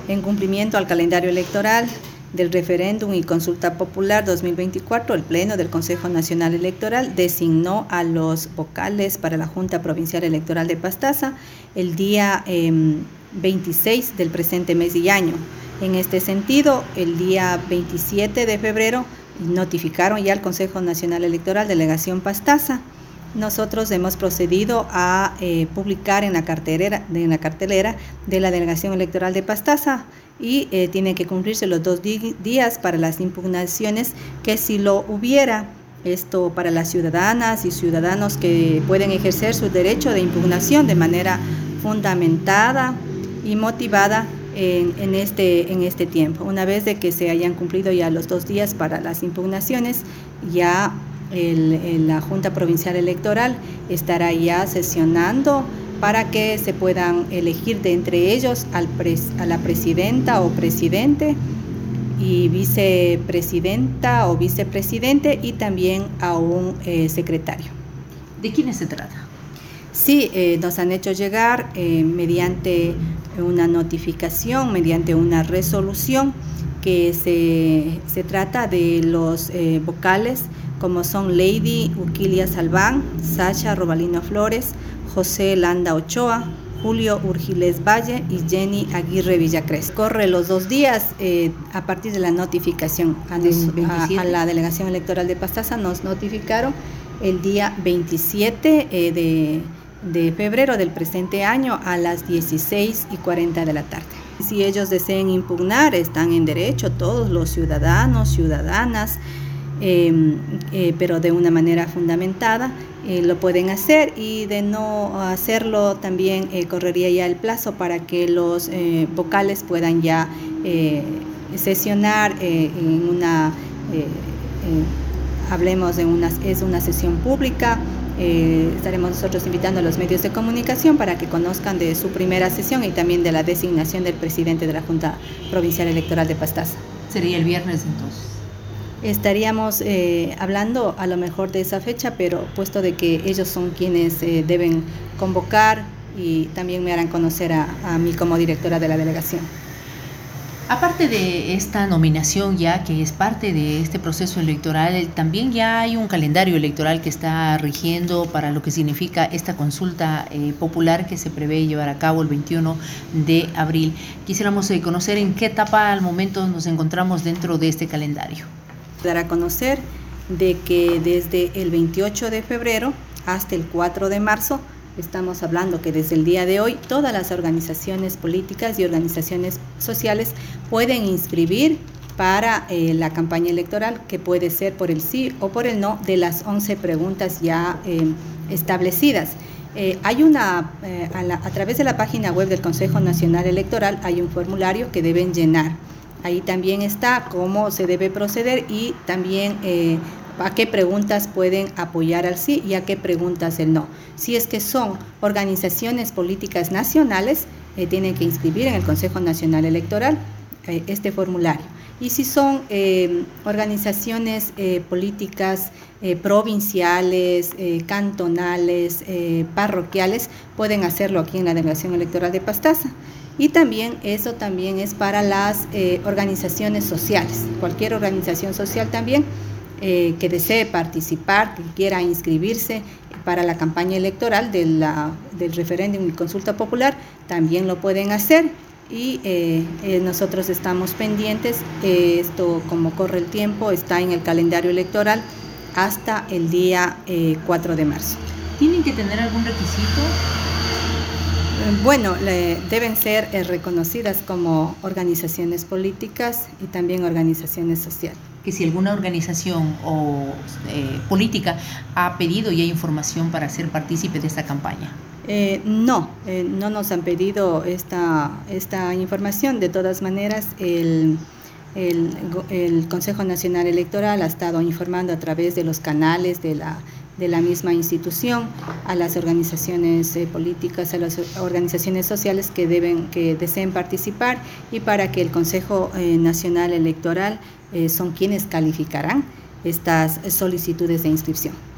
En cumplimiento al calendario electoral del referéndum y consulta popular 2024, el Pleno del Consejo Nacional Electoral designó a los vocales para la Junta Provincial Electoral de Pastaza el día 26 del presente mes y año. En este sentido, el día 27 de febrero notificaron ya al Consejo Nacional Electoral Delegación Pastaza. Nosotros hemos procedido a publicar en la cartelera de la Delegación Electoral de Pastaza y tienen que cumplirse los 2 días para las impugnaciones que si lo hubiera. Esto para las ciudadanas y ciudadanos que pueden ejercer su derecho de impugnación de manera fundamentada y motivada en este tiempo. Una vez de que se hayan cumplido ya los 2 días para las impugnaciones, ya la Junta Provincial Electoral estará ya sesionando para que se puedan elegir de entre ellos a la presidenta o presidente y vicepresidenta o vicepresidente y también a un secretario. ¿De quiénes se trata? Sí, nos han hecho llegar mediante una notificación, mediante una resolución, que se trata de los vocales, como son Lady Uquilia Salván, Sacha Robalino Flores, José Landa Ochoa, Julio Urgiles Valle y Jenny Aguirre Villacres. Corre los 2 días a partir de la notificación a la Delegación Electoral de Pastaza. Nos notificaron el día 27 de febrero del presente año a las 16:40 de la tarde. Si ellos deseen impugnar, están en derecho todos los ciudadanos, ciudadanas, pero de una manera fundamentada, lo pueden hacer, y de no hacerlo también correría ya el plazo para que los vocales puedan ya sesionar en una, es una sesión pública. Estaremos nosotros invitando a los medios de comunicación para que conozcan de su primera sesión y también de la designación del presidente de la Junta Provincial Electoral de Pastaza. ¿Sería el viernes entonces? Estaríamos hablando a lo mejor de esa fecha, pero puesto de que ellos son quienes deben convocar, y también me harán conocer a mí como directora de la delegación. Aparte de esta nominación ya que es parte de este proceso electoral, también ya hay un calendario electoral que está rigiendo para lo que significa esta consulta popular que se prevé llevar a cabo el 21 de abril. Quisiéramos conocer en qué etapa al momento nos encontramos dentro de este calendario. Dar a conocer de que desde el 28 de febrero hasta el 4 de marzo, estamos hablando que desde el día de hoy todas las organizaciones políticas y organizaciones sociales pueden inscribir para la campaña electoral, que puede ser por el sí o por el no de las 11 preguntas ya establecidas. Hay a través de la página web del Consejo Nacional Electoral hay un formulario que deben llenar. Ahí también está cómo se debe proceder y también a qué preguntas pueden apoyar al sí y a qué preguntas el no. Si es que son organizaciones políticas nacionales, tienen que inscribir en el Consejo Nacional Electoral este formulario. Y si son organizaciones políticas provinciales, cantonales, parroquiales, pueden hacerlo aquí en la Delegación Electoral de Pastaza. Y también eso también es para las organizaciones sociales. Cualquier organización social también que desee participar, que quiera inscribirse para la campaña electoral del referéndum y consulta popular, también lo pueden hacer. Y nosotros estamos pendientes. Esto, como corre el tiempo, está en el calendario electoral hasta el día 4 de marzo. ¿Tienen que tener algún requisito? Bueno, deben ser reconocidas como organizaciones políticas y también organizaciones sociales. Que si alguna organización o política ha pedido ya información para ser partícipe de esta campaña. No nos han pedido esta información. De todas maneras, el Consejo Nacional Electoral ha estado informando a través de los canales de la misma institución a las organizaciones políticas, a las organizaciones sociales que deseen participar, y para que el Consejo Nacional Electoral son quienes calificarán estas solicitudes de inscripción.